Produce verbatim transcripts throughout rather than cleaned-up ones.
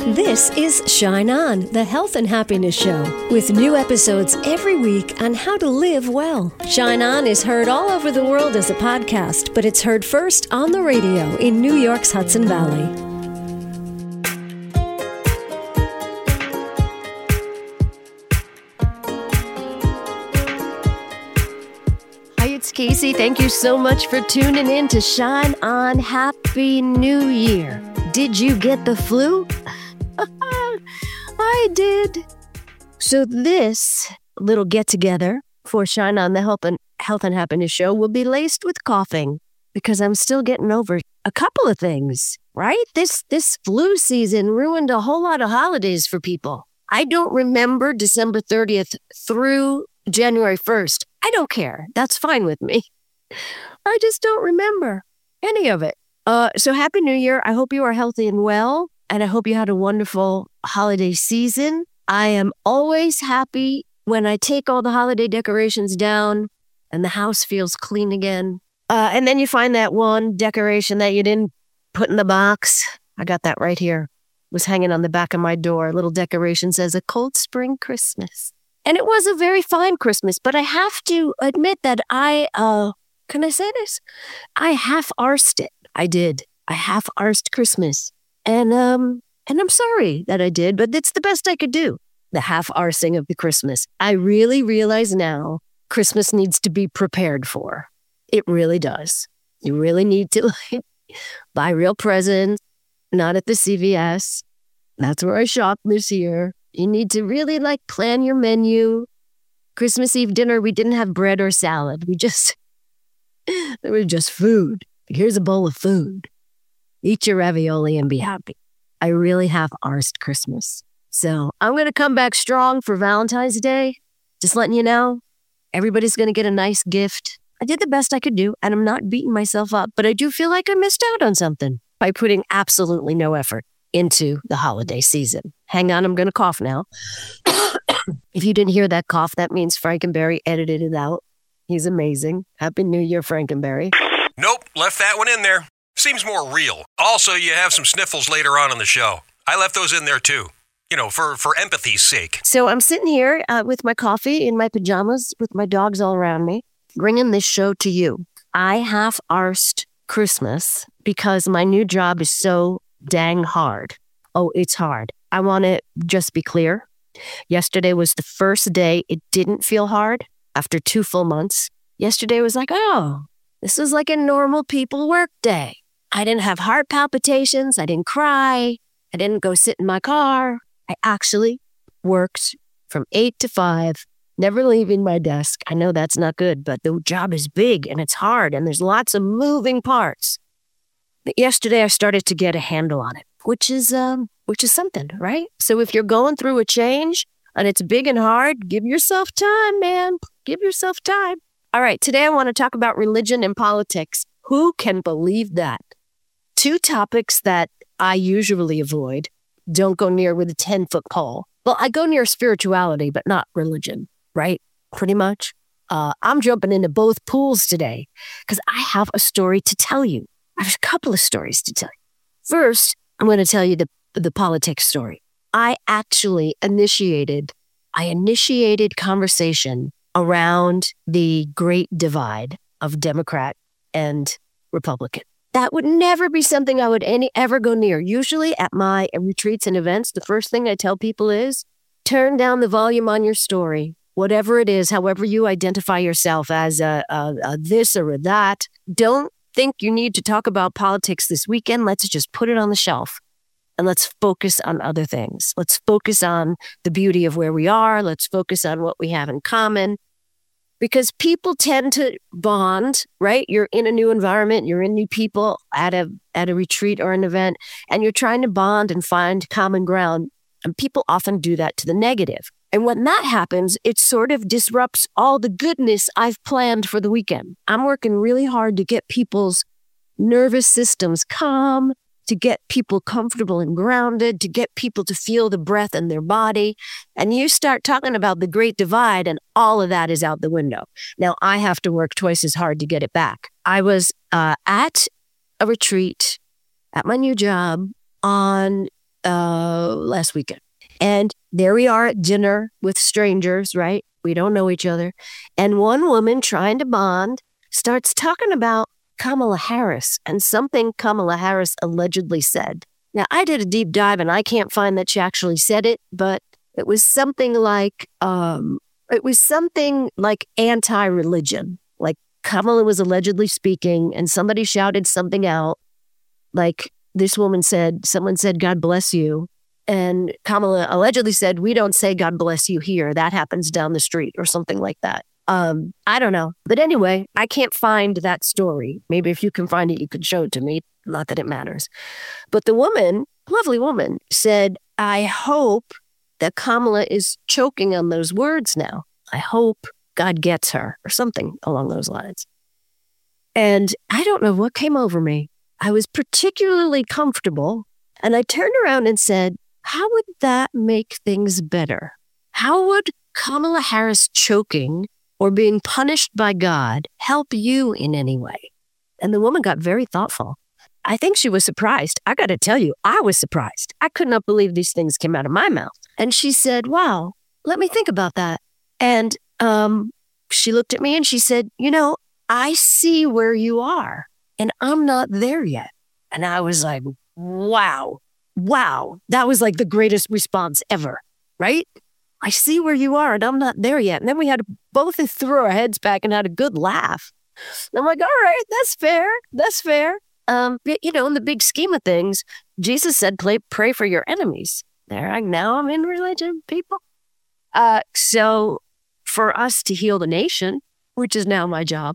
This is Shine On, the health and happiness show, with new episodes every week on how to live well. Shine On is heard all over the world as a podcast, but it's heard first on the radio in New York's Hudson Valley. Hi, it's Casey. Thank you so much for tuning in to Shine On. Happy New Year. Did you get the flu? I did. So this little get-together for Shine On, the Health and, Health and Happiness show will be laced with coughing because I'm still getting over a couple of things, right? This, this flu season ruined a whole lot of holidays for people. I don't remember December thirtieth through January first. I don't care. That's fine with me. I just don't remember any of it. Uh, so Happy New Year. I hope you are healthy and well. And I hope you had a wonderful holiday season. I am always happy when I take all the holiday decorations down and the house feels clean again. Uh, and then you find that one decoration that you didn't put in the box. I got that right here. It was hanging on the back of my door. A little decoration says, "A Cold Spring Christmas." And it was a very fine Christmas, but I have to admit that I, uh, can I say this? I half-arsed it. I did. I half-arsed Christmas. And um, and I'm sorry that I did, but it's the best I could do. The half-arsing of the Christmas. I really realize now Christmas needs to be prepared for. It really does. You really need to like, buy real presents, not at the C V S. That's where I shop this year. You need to really like plan your menu. Christmas Eve dinner, we didn't have bread or salad. We just, there was just food. Here's a bowl of food. Eat your ravioli and be happy. I really have arsed Christmas. So I'm going to come back strong for Valentine's Day. Just letting you know, everybody's going to get a nice gift. I did the best I could do, and I'm not beating myself up, but I do feel like I missed out on something by putting absolutely no effort into the holiday season. Hang on, I'm going to cough now. If you didn't hear that cough, that means Frankenberry edited it out. He's amazing. Happy New Year, Frankenberry. Nope, left that one in there. Seems more real. Also, you have some sniffles later on in the show. I left those in there too. You know, for, for empathy's sake. So I'm sitting here uh, with my coffee in my pajamas with my dogs all around me, bringing this show to you. I half-arsed Christmas because my new job is so dang hard. Oh, it's hard. I want to just be clear. Yesterday was the first day it didn't feel hard after two full months. Yesterday was like, oh, this is like a normal people work day. I didn't have heart palpitations. I didn't cry. I didn't go sit in my car. I actually worked from eight to five, never leaving my desk. I know that's not good, but the job is big and it's hard and there's lots of moving parts. But yesterday I started to get a handle on it, which is um, which is something, right? So if you're going through a change and it's big and hard, give yourself time, man. Give yourself time. All right, today I want to talk about religion and politics. Who can believe that? Two topics that I usually avoid. Don't go near with a ten-foot pole. Well, I go near spirituality, but not religion, right? Pretty much. Uh, I'm jumping into both pools today because I have a story to tell you. I have a couple of stories to tell you. First, I'm going to tell you the, the politics story. I actually initiated, I initiated conversation around the great divide of Democrat and Republican. That would never be something I would any ever go near. Usually at my retreats and events, the first thing I tell people is turn down the volume on your story, whatever it is, however you identify yourself as a, a, a this or a that. Don't think you need to talk about politics this weekend. Let's just put it on the shelf and let's focus on other things. Let's focus on the beauty of where we are. Let's focus on what we have in common. Because people tend to bond, right? You're in a new environment, you're in new people at a at a retreat or an event, and you're trying to bond and find common ground. And people often do that to the negative. And when that happens, it sort of disrupts all the goodness I've planned for the weekend. I'm working really hard to get people's nervous systems calm, to get people comfortable and grounded, to get people to feel the breath in their body. And you start talking about the great divide and all of that is out the window. Now, I have to work twice as hard to get it back. I was uh, at a retreat at my new job on uh, last weekend. And there we are at dinner with strangers, right? We don't know each other. And one woman trying to bond starts talking about Kamala Harris and something Kamala Harris allegedly said. Now, I did a deep dive and I can't find that she actually said it, but it was something like, um, it was something like anti-religion. Like Kamala was allegedly speaking and somebody shouted something out. Like this woman said, someone said, God bless you. And Kamala allegedly said, we don't say God bless you here. That happens down the street or something like that. Um, I don't know. But anyway, I can't find that story. Maybe if you can find it, you could show it to me. Not that it matters. But the woman, lovely woman, said, I hope that Kamala is choking on those words now. I hope God gets her or something along those lines. And I don't know what came over me. I was particularly comfortable. And I turned around and said, how would that make things better? How would Kamala Harris choking or being punished by God help you in any way? And the woman got very thoughtful. I think she was surprised. I got to tell you, I was surprised. I could not believe these things came out of my mouth. And she said, wow, let me think about that. And um, she looked at me and she said, you know, I see where you are and I'm not there yet. And I was like, wow, wow. That was like the greatest response ever, right? I see where you are and I'm not there yet. And then we had to both throw our heads back and had a good laugh. And I'm like, all right, that's fair. That's fair. Um, you know, in the big scheme of things, Jesus said, pray, pray for your enemies. There, I, now I'm in religion, people. Uh, so for us to heal the nation, which is now my job,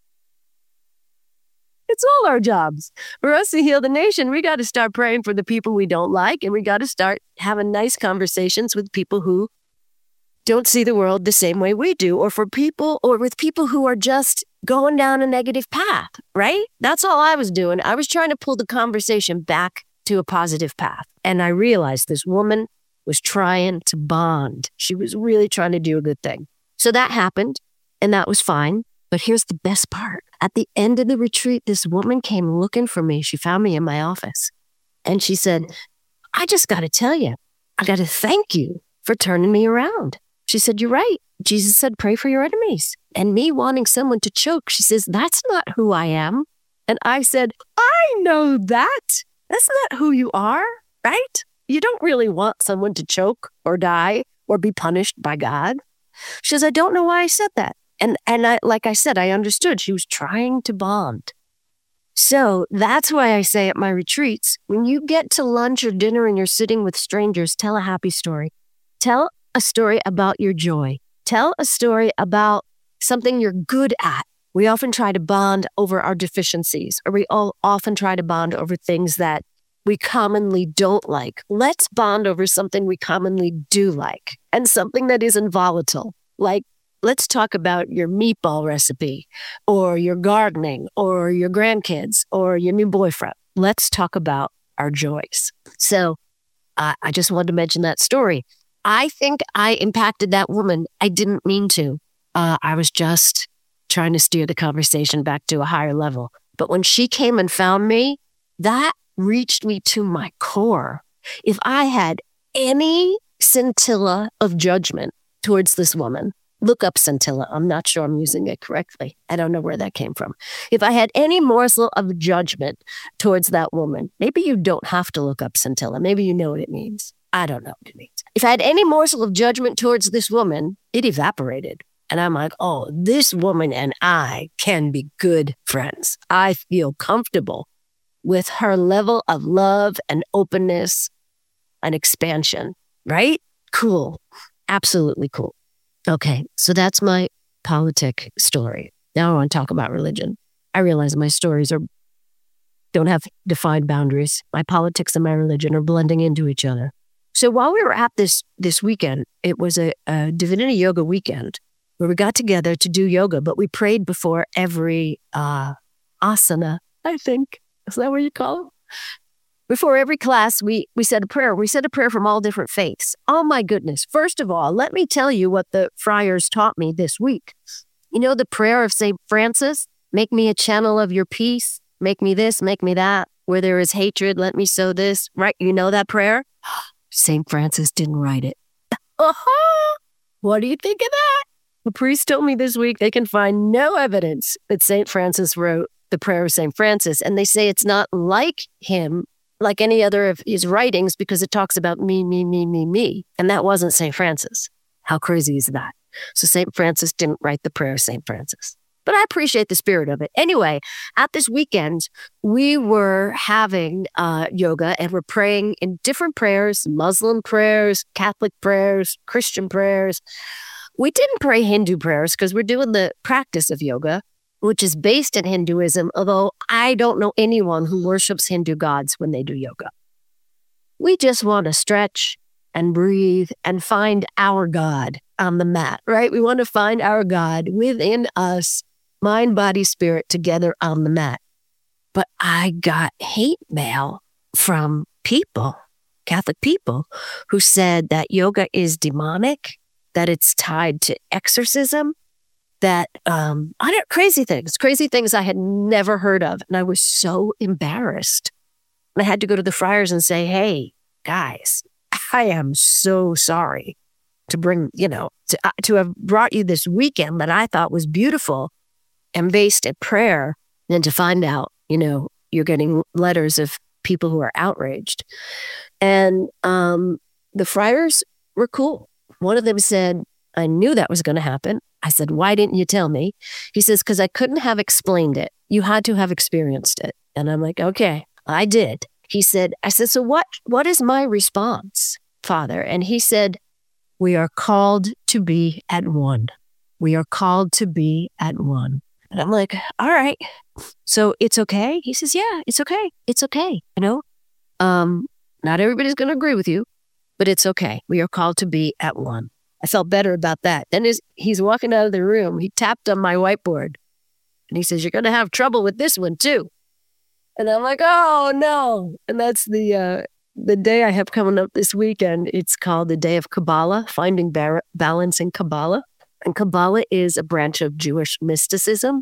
it's all our jobs. For us to heal the nation, we got to start praying for the people we don't like, and we got to start having nice conversations with people who don't see the world the same way we do, or for people, or with people who are just going down a negative path, right? That's all I was doing. I was trying to pull the conversation back to a positive path. And I realized this woman was trying to bond. She was really trying to do a good thing. So that happened, and that was fine. But here's the best part. At the end of the retreat, this woman came looking for me. She found me in my office. And she said, I just got to tell you, I got to thank you for turning me around. She said, you're right. Jesus said, pray for your enemies. And me wanting someone to choke, she says, that's not who I am. And I said, I know that. That's not who you are, right? You don't really want someone to choke or die or be punished by God. She says, I don't know why I said that. And and I, like I said, I understood she was trying to bond. So that's why I say at my retreats, when you get to lunch or dinner and you're sitting with strangers, tell a happy story. Tell a story about your joy. Tell a story about something you're good at. We often try to bond over our deficiencies, or we all often try to bond over things that we commonly don't like. Let's bond over something we commonly do like, and something that isn't volatile. Like, let's talk about your meatball recipe, or your gardening, or your grandkids, or your new boyfriend. Let's talk about our joys. So uh, I just wanted to mention that story. I think I impacted that woman. I didn't mean to. Uh, I was just trying to steer the conversation back to a higher level. But when she came and found me, that reached me to my core. If I had any scintilla of judgment towards this woman, look up scintilla. I'm not sure I'm using it correctly. I don't know where that came from. If I had any morsel of judgment towards that woman, maybe you don't have to look up scintilla. Maybe you know what it means. I don't know what it means. If I had any morsel of judgment towards this woman, it evaporated. And I'm like, oh, this woman and I can be good friends. I feel comfortable with her level of love and openness and expansion, right? Cool. Absolutely cool. Okay, so that's my politic story. Now I want to talk about religion. I realize my stories are don't have defined boundaries. My politics and my religion are blending into each other. So while we were at this this weekend, it was a, a Divinity Yoga weekend where we got together to do yoga, but we prayed before every uh, asana, I think. Is that what you call it? Before every class, we, we said a prayer. We said a prayer from all different faiths. Oh my goodness. First of all, let me tell you what the friars taught me this week. You know the prayer of Saint Francis? Make me a channel of your peace. Make me this, make me that. Where there is hatred, let me sow this. Right? You know that prayer? Saint Francis didn't write it. Uh-huh. What do you think of that? The priest told me this week they can find no evidence that Saint Francis wrote the prayer of Saint Francis. And they say it's not like him, like any other of his writings, because it talks about me, me, me, me, me. And that wasn't Saint Francis. How crazy is that? So Saint Francis didn't write the prayer of Saint Francis. But I appreciate the spirit of it. Anyway, at this weekend, we were having uh, yoga and we're praying in different prayers, Muslim prayers, Catholic prayers, Christian prayers. We didn't pray Hindu prayers because we're doing the practice of yoga, which is based in Hinduism, although I don't know anyone who worships Hindu gods when they do yoga. We just want to stretch and breathe and find our God on the mat, right? We want to find our God within us, mind, body, spirit, together on the mat. But I got hate mail from people, Catholic people, who said that yoga is demonic, that it's tied to exorcism, that, um, I don't, crazy things, crazy things I had never heard of. And I was so embarrassed. And I had to go to the friars and say, hey, guys, I am so sorry to bring, you know, to, uh, to have brought you this weekend that I thought was beautiful and based in prayer, and to find out, you know, you're getting letters of people who are outraged. And um, the friars were cool. One of them said, I knew that was going to happen. I said, why didn't you tell me? He says, because I couldn't have explained it. You had to have experienced it. And I'm like, okay, I did. He said, I said, so what? What is my response, Father? And he said, we are called to be at one. We are called to be at one. And I'm like, all right, so it's okay? He says, yeah, it's okay. It's okay. You know, um, not everybody's going to agree with you, but it's okay. We are called to be at one. I felt better about that. Then as he's walking out of the room, he tapped on my whiteboard and he says, you're going to have trouble with this one too. And I'm like, oh no. And that's the, uh, the day I have coming up this weekend. It's called the Day of Kabbalah, Finding Bar- Balance in Kabbalah. And Kabbalah is a branch of Jewish mysticism.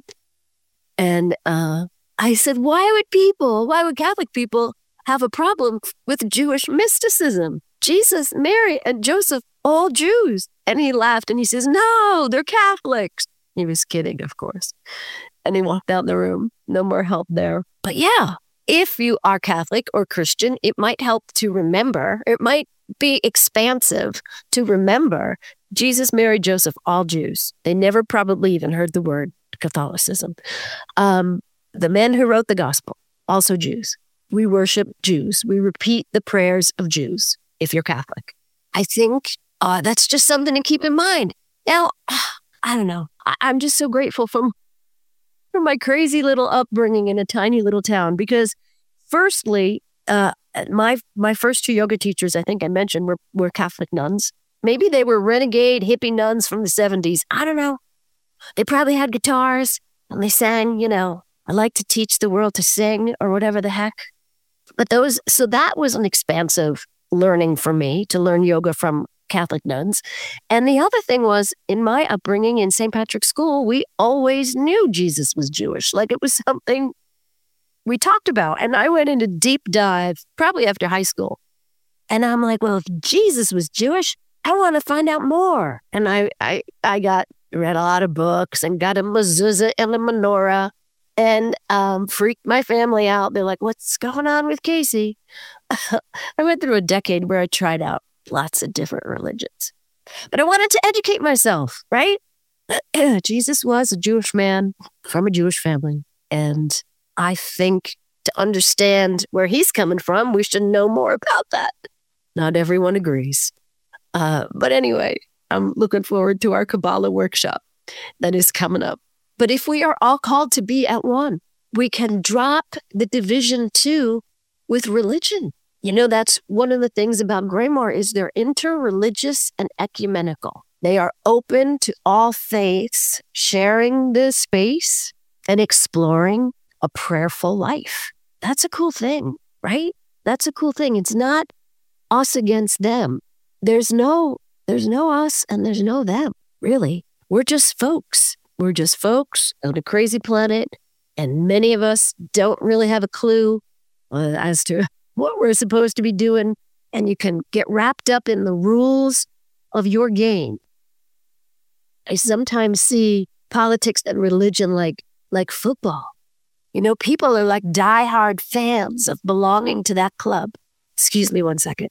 And uh, I said, why would people, why would Catholic people have a problem with Jewish mysticism? Jesus, Mary, and Joseph, all Jews. And he laughed and he says, no, they're Catholics. He was kidding, of course. And he walked out the room. No more help there. But yeah, if you are Catholic or Christian, it might help to remember, it might be expansive to remember Jesus, Mary, Joseph, all Jews. They never probably even heard the word Catholicism. Um, the men who wrote the gospel, also Jews. We worship Jews. We repeat the prayers of Jews, if you're Catholic. I think uh, that's just something to keep in mind. Now, I don't know. I- I'm just so grateful for, for my crazy little upbringing in a tiny little town because firstly, uh, my my first two yoga teachers, I think I mentioned, were, were Catholic nuns. Maybe they were renegade hippie nuns from the seventies. I don't know. They probably had guitars and they sang, you know, I like to teach the world to sing or whatever the heck. But those, so that was an expansive learning for me to learn yoga from Catholic nuns. And the other thing was in my upbringing in Saint Patrick's School, we always knew Jesus was Jewish. Like it was something we talked about. And I went into deep dive probably after high school. And I'm like, well, if Jesus was Jewish, I want to find out more. And I, I, I got read a lot of books and got a mezuzah and a menorah and um, freaked my family out. They're like, what's going on with Casey? I went through a decade where I tried out lots of different religions. But I wanted to educate myself, right? Jesus was a Jewish man from a Jewish family. And I think to understand where he's coming from, we should know more about that. Not everyone agrees. Uh, but anyway, I'm looking forward to our Kabbalah workshop that is coming up. But if we are all called to be at one, we can drop the division too with religion. You know, that's one of the things about Graymoor is they're interreligious and ecumenical. They are open to all faiths, sharing the space and exploring a prayerful life. That's a cool thing, right? That's a cool thing. It's not us against them. There's no, there's no us and there's no them, really. We're just folks. We're just folks on a crazy planet, and many of us don't really have a clue uh, as to what we're supposed to be doing, and you can get wrapped up in the rules of your game. I sometimes see politics and religion like like football. You know, people are like diehard fans of belonging to that club. Excuse me one second.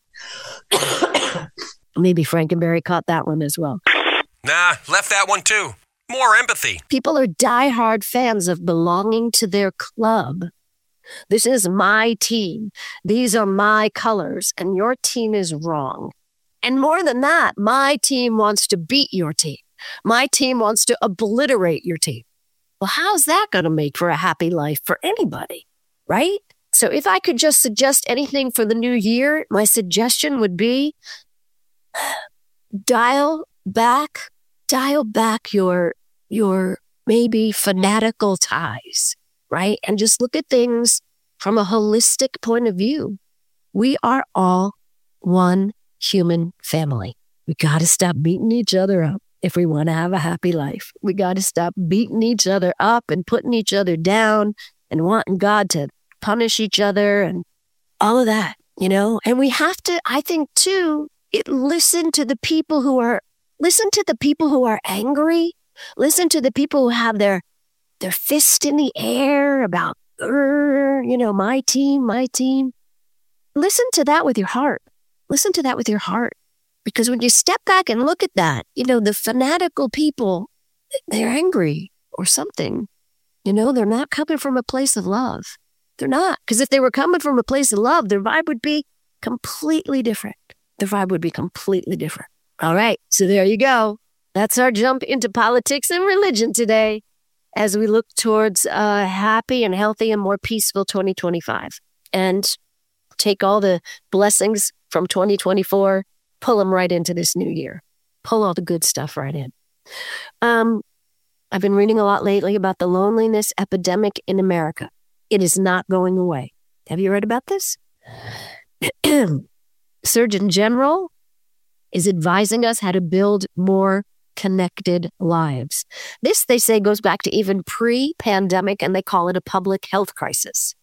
Maybe Frankenberry caught that one as well. Nah, left that one too. More empathy. People are diehard fans of belonging to their club. This is my team. These are my colors, and your team is wrong. And more than that, my team wants to beat your team. My team wants to obliterate your team. Well, how's that going to make for a happy life for anybody, right? So if I could just suggest anything for the new year, my suggestion would be dial back, dial back your, your maybe fanatical ties, right? And just look at things from a holistic point of view. We are all one human family. We got to stop beating each other up if we want to have a happy life. We got to stop beating each other up and putting each other down and wanting God to punish each other and all of that, you know? And we have to, I think too, it, listen to the people who are, listen to the people who are angry. Listen to the people who have their, their fist in the air about, you know, my team, my team. Listen to that with your heart. Listen to that with your heart. Because when you step back and look at that, you know, the fanatical people, they're angry or something. You know, they're not coming from a place of love. They're not. Because if they were coming from a place of love, their vibe would be completely different. Their vibe would be completely different. All right. So there you go. That's our jump into politics and religion today as we look towards a happy and healthy and more peaceful twenty twenty-five. And take all the blessings from twenty twenty-four, pull them right into this new year. Pull all the good stuff right in. Um, I've been reading a lot lately about the loneliness epidemic in America. It is not going away. Have you read about this? Surgeon General is advising us how to build more connected lives. This, they say, goes back to even pre-pandemic, and they call it a public health crisis.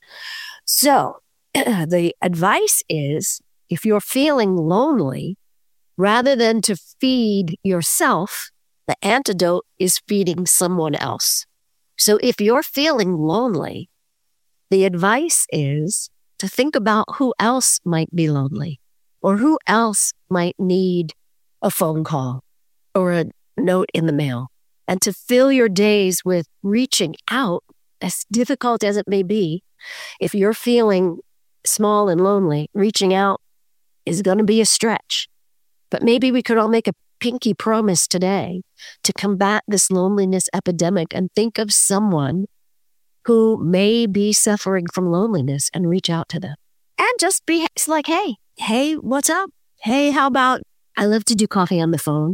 So the advice is, if you're feeling lonely, rather than to feed yourself, the antidote is feeding someone else. So if you're feeling lonely, the advice is to think about who else might be lonely, or who else might need a phone call or a note in the mail, and to fill your days with reaching out, as difficult as it may be. If you're feeling small and lonely, reaching out is going to be a stretch. But maybe we could all make a pinky promise today to combat this loneliness epidemic and think of someone who may be suffering from loneliness and reach out to them. And just be it's like, hey, hey, what's up? Hey, how about, I love to do coffee on the phone.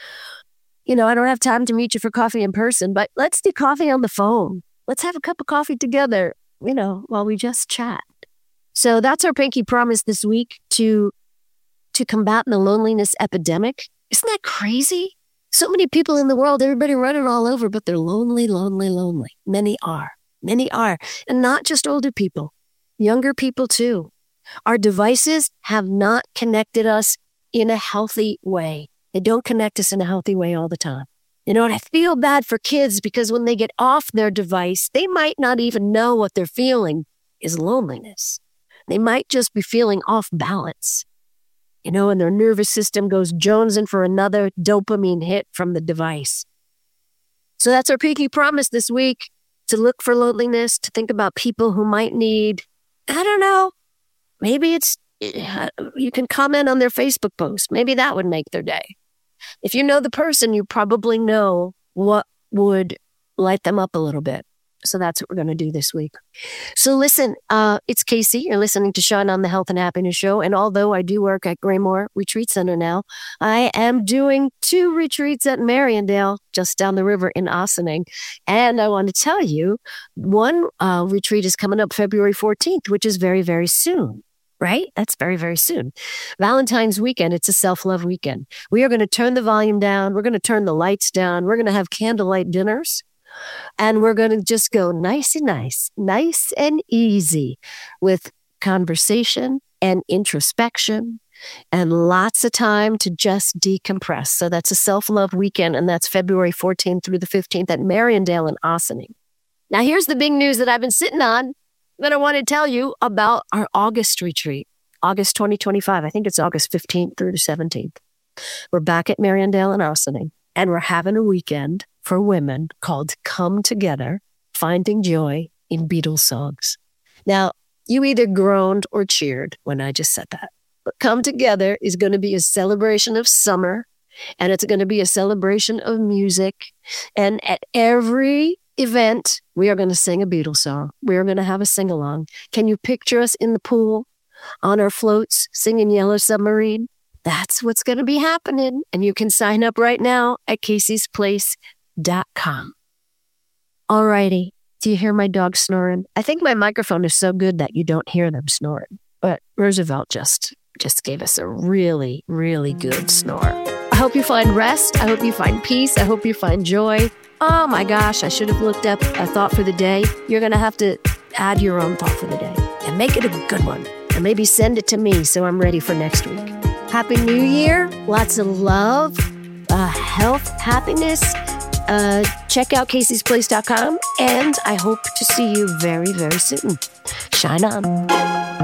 You know, I don't have time to meet you for coffee in person, but let's do coffee on the phone. Let's have a cup of coffee together, you know, while we just chat. So that's our pinky promise this week to, to combat the loneliness epidemic. Isn't that crazy? So many people in the world, everybody running all over, but they're lonely, lonely, lonely. Many are. Many are. And not just older people, younger people too. Our devices have not connected us in a healthy way. They don't connect us in a healthy way all the time. You know, and I feel bad for kids because when they get off their device, they might not even know what they're feeling is loneliness. They might just be feeling off balance. You know, and their nervous system goes jonesing for another dopamine hit from the device. So that's our pinky promise this week, to look for loneliness, to think about people who might need, I don't know, maybe it's, you can comment on their Facebook post. Maybe that would make their day. If you know the person, you probably know what would light them up a little bit. So that's what we're going to do this week. So listen, uh, it's Casey. You're listening to Sean on the Health and Happiness Show. And although I do work at Graymore Retreat Center now, I am doing two retreats at Mariandale, just down the river in Ossining. And I want to tell you, one uh, retreat is coming up February fourteenth, which is very, very soon. Right? That's very, very soon. Valentine's weekend, it's a self-love weekend. We are going to turn the volume down. We're going to turn the lights down. We're going to have candlelight dinners. And we're going to just go nice and nice, nice and easy with conversation and introspection and lots of time to just decompress. So that's a self-love weekend, and that's February fourteenth through the fifteenth at Mariandale in Ossining. Now, here's the big news that I've been sitting on that I want to tell you about our August retreat, August twenty twenty-five. I think it's August fifteenth through the seventeenth. We're back at Mariandale in Ossining, and we're having a weekend for women called Come Together, Finding Joy in Beatles Songs. Now, you either groaned or cheered when I just said that. But Come Together is going to be a celebration of summer, and it's going to be a celebration of music. And at every event, we are going to sing a Beatles song. We are going to have a sing-along. Can you picture us in the pool, on our floats, singing Yellow Submarine? That's what's going to be happening. And you can sign up right now at Casey's Place dot com. All righty. Do you hear my dog snoring? I think my microphone is so good that you don't hear them snoring. But Roosevelt just, just gave us a really, really good snore. I hope you find rest. I hope you find peace. I hope you find joy. Oh my gosh, I should have looked up a thought for the day. You're going to have to add your own thought for the day and make it a good one. And maybe send it to me so I'm ready for next week. Happy New Year. Lots of love, uh, health, happiness. Uh, check out Casey's Place dot com, and I hope to see you very, very soon. Shine on.